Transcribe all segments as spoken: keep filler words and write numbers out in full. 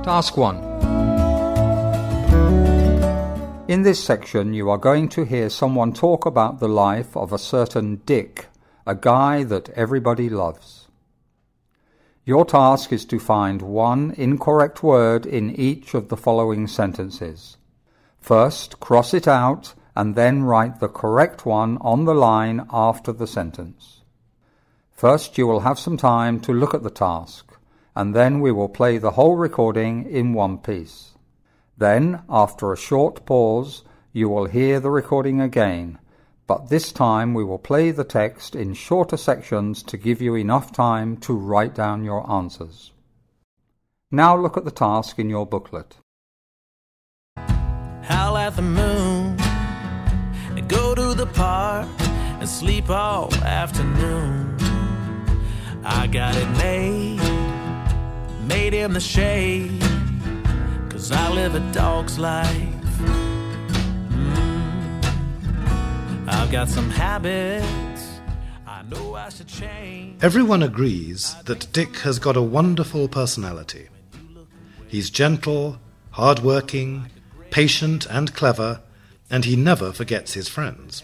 Task one. In this section, you are going to hear someone talk about the life of a certain Dick, a guy that everybody loves. Your task is to find one incorrect word in each of the following sentences. First, cross it out and then write the correct one on the line after the sentence. First, you will have some time to look at the task, and then we will play the whole recording in one piece. Then, after a short pause, you will hear the recording again, but this time we will play the text in shorter sections to give you enough time to write down your answers. Now look at the task in your booklet. Howl at the moon and go to the park and sleep all afternoon. I got it made, made in the shade, 'cause I live a dog's life. Mm. I've got some habits I know I should change. Everyone agrees that Dick has got a wonderful personality. He's gentle, hard-working, patient and clever, and he never forgets his friends.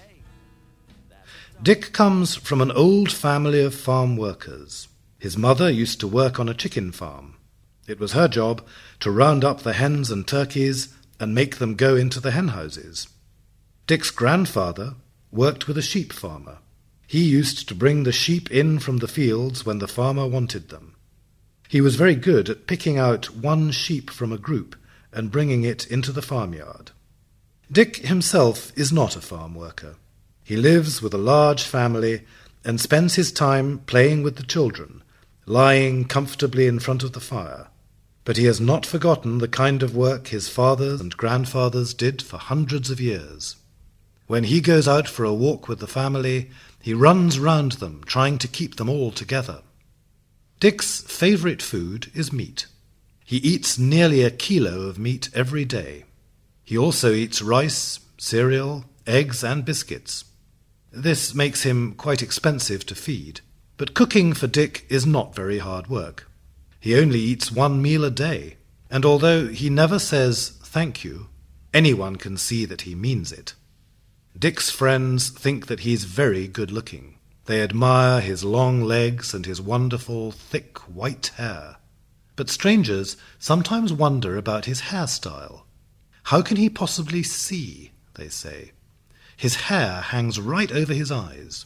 Dick comes from an old family of farm workers. His mother used to work on a chicken farm. It was her job to round up the hens and turkeys and make them go into the hen houses. Dick's grandfather worked with a sheep farmer. He used to bring the sheep in from the fields when the farmer wanted them. He was very good at picking out one sheep from a group and bringing it into the farmyard. Dick himself is not a farm worker. He lives with a large family and spends his time playing with the children, lying comfortably in front of the fire. But he has not forgotten the kind of work his fathers and grandfathers did for hundreds of years. When he goes out for a walk with the family, he runs round them, trying to keep them all together. Dick's favourite food is meat. He eats nearly a kilo of meat every day. He also eats rice, cereal, eggs and biscuits. This makes him quite expensive to feed, but cooking for Dick is not very hard work. He only eats one meal a day, and although he never says thank you, anyone can see that he means it. Dick's friends think that he's very good-looking. They admire his long legs and his wonderful, thick, white hair. But strangers sometimes wonder about his hairstyle. How can he possibly see, they say. His hair hangs right over his eyes.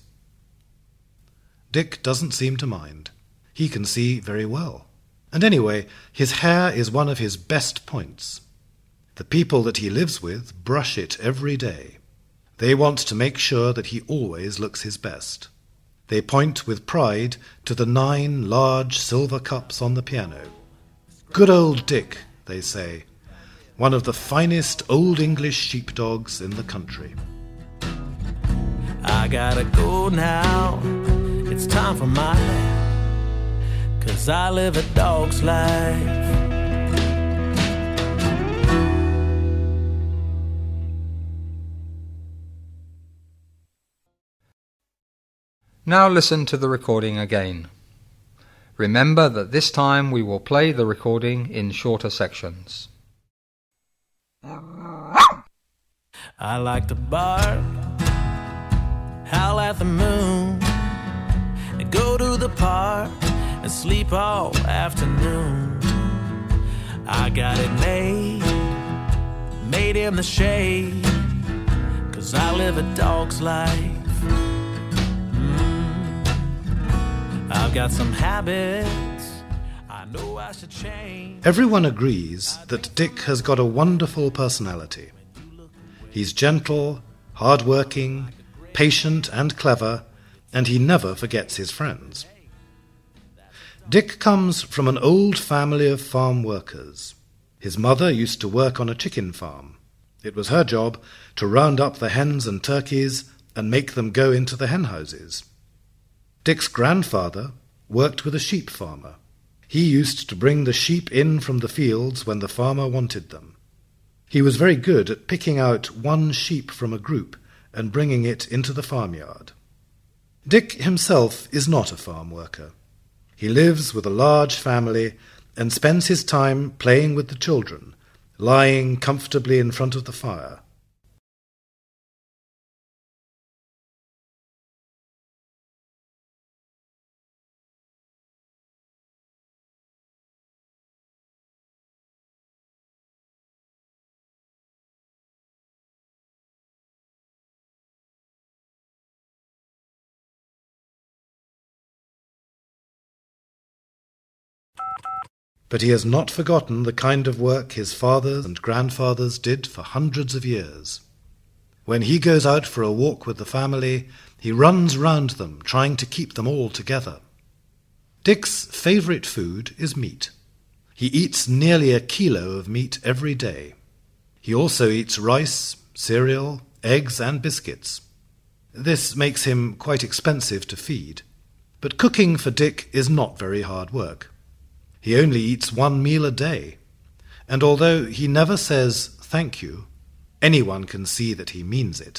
Dick doesn't seem to mind. He can see very well. And anyway, his hair is one of his best points. The people that he lives with brush it every day. They want to make sure that he always looks his best. They point with pride to the nine large silver cups on the piano. Good old Dick, they say, one of the finest old English sheepdogs in the country. I gotta go now, it's time for my nap, 'cause I live a dog's life. Now listen to the recording again. Remember that this time we will play the recording in shorter sections. I like to bark, howl at the moon, and go to the park and sleep all afternoon. I got it made, made in the shade, 'cause I live a dog's life. I've got some habits I know I should change. Everyone agrees that Dick has got a wonderful personality. He's gentle, hard-working, patient and clever, and he never forgets his friends. Dick comes from an old family of farm workers. His mother used to work on a chicken farm. It was her job to round up the hens and turkeys and make them go into the hen houses. Dick's grandfather worked with a sheep farmer. He used to bring the sheep in from the fields when the farmer wanted them. He was very good at picking out one sheep from a group and bringing it into the farmyard. Dick himself is not a farm worker. He lives with a large family and spends his time playing with the children, lying comfortably in front of the fire. But he has not forgotten the kind of work his fathers and grandfathers did for hundreds of years. When he goes out for a walk with the family, he runs round them, trying to keep them all together. Dick's favourite food is meat. He eats nearly a kilo of meat every day. He also eats rice, cereal, eggs and biscuits. This makes him quite expensive to feed. But cooking for Dick is not very hard work. He only eats one meal a day, and although he never says thank you, anyone can see that he means it.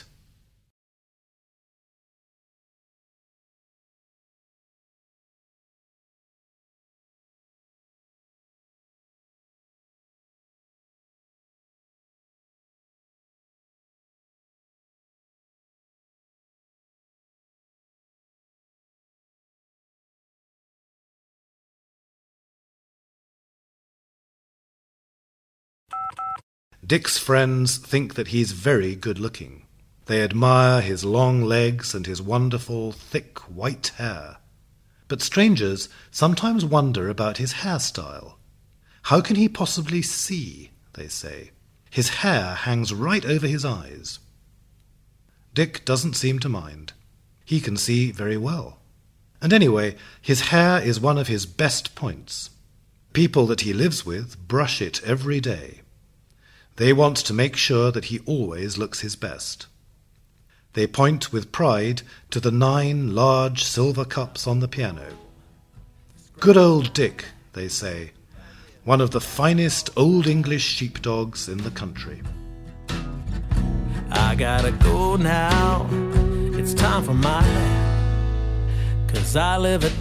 Dick's friends think that he's very good-looking. They admire his long legs and his wonderful, thick, white hair. But strangers sometimes wonder about his hairstyle. How can he possibly see, they say? His hair hangs right over his eyes. Dick doesn't seem to mind. He can see very well. And anyway, his hair is one of his best points. People that he lives with brush it every day. They want to make sure that he always looks his best. They point with pride to the nine large silver cups on the piano. Good old Dick, they say, one of the finest old English sheepdogs in the country. I gotta go now, it's time for my nap, 'cause I live at